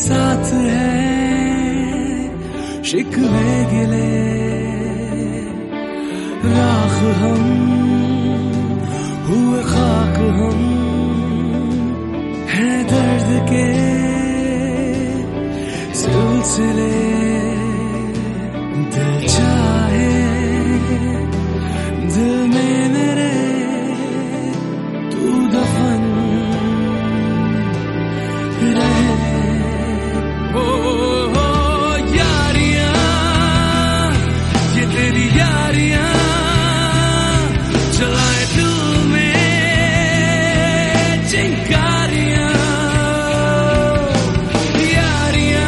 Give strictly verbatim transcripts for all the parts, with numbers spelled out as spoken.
साथ है शिकवे गिले, राख हम हुए खाक हम हैं दर्द के सिलसिले। दिल चाहे दिल में मेरे तू दफन रहे। ओ, ओ यारियां ये तेरी यारियां चलाए दिल में चिंगारियां। यारियां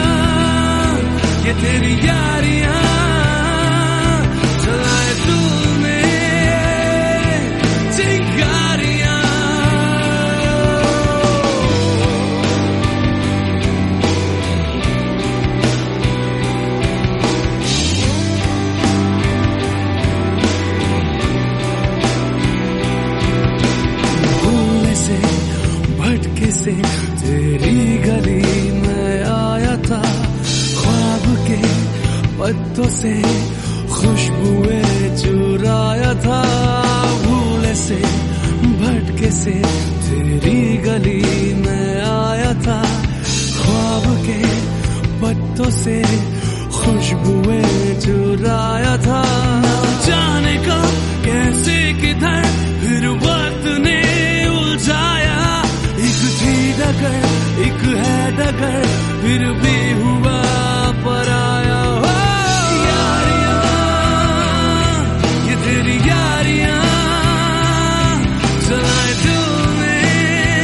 ये तेरी यारियां चलाए दिल में चिंगारियां। भटके से तेरी गली में आया था, ख्वाब के पत्तों से खुशबुएं चुराया था। भूले से भटके से तेरी गली में आया था, ख्वाब के पत्तों से खुशबुएं चुराया था। जाने का कैसे किधर फिर वक्त ने उलझाया, एक थी डगर एक है डगर फिर भी हुआ पराया। हो यारियां ये तेरी यारियां चलाए दिल में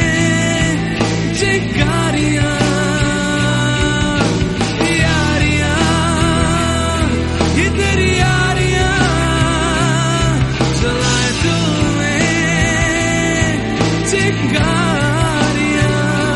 चिंगारियां। यारियां ये तेरी यारियां चलाए दिल में चिंगारियां।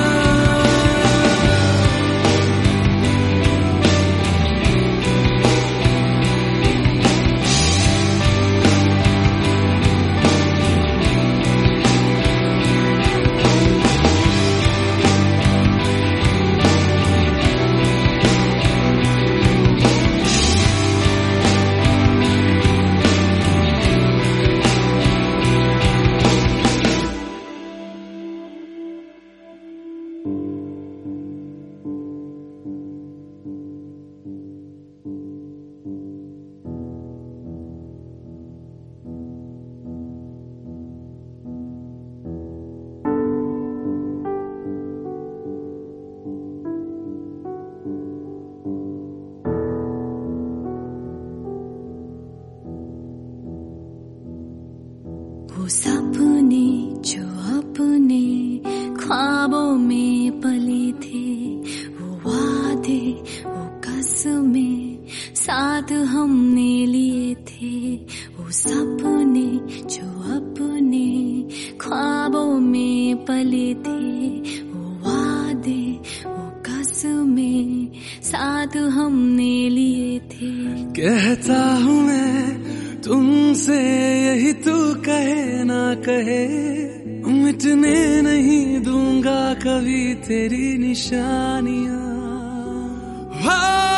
वो सपने जो अपने ख्वाबों में पले थे, वो वादे वो कसमें साथ हमने लिए थे। वो सपने जो अपने ख्वाबों में पले थे, वो वादे वो कसमें साथ हमने लिए थे। कहता हूँ मैं तुमसे यही तू कहे ना कहे, मिटने नहीं दूंगा कभी तेरी निशानियां।